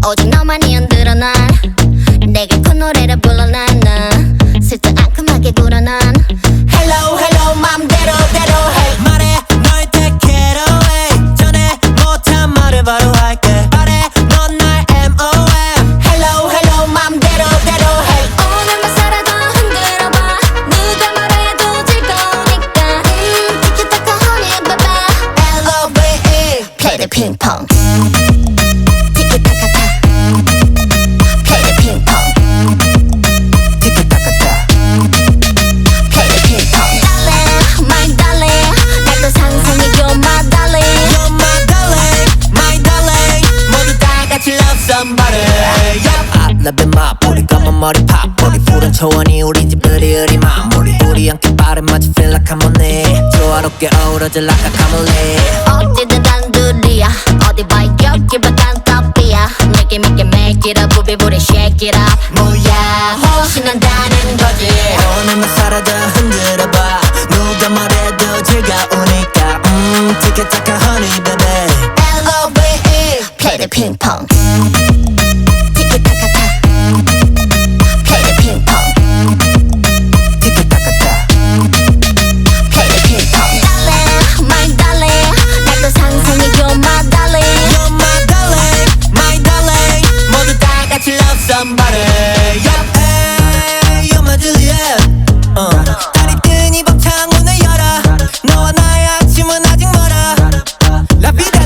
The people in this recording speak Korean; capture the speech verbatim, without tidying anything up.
오직 너만이 흔들어 난 내게 그 노래를 불러 난 슬쩍 앙큼하게 굴어 난 Hello hello 맘대로 대로 hey 말해 널 take it away 전에 못한 말을 바로 할게 말해 넌 날 엠 오 엠 Hello hello 맘대로 대로 hey 오늘만 살아도 흔들어봐 누가 말해도 즐거우니까 음 티키타카 honey baby L O V E Play the ping pong 라벤맛 우리 검은 머리 팝 우리 푸른 초원이 우리 집 으리으리 마무리 우리 함께 빠른 마치 feel like harmony 조화롭게 어우러질 like a camellia 어디든 단둘이야 어디 봐 여기 봐 단탑이야 Make it make it make it up 부비부리 shake it up 뭐야 신난다는 거지 오늘만 살아도 흔들어봐 누가 말해도 즐거우니까 음 티켓타카 honey baby L O V E Play the ping pong somebody Yup, hey, you're my Juliet uh. 달이 뜨니 벅창 문을 열어 너와 나의 아침은 아직 멀어 La vida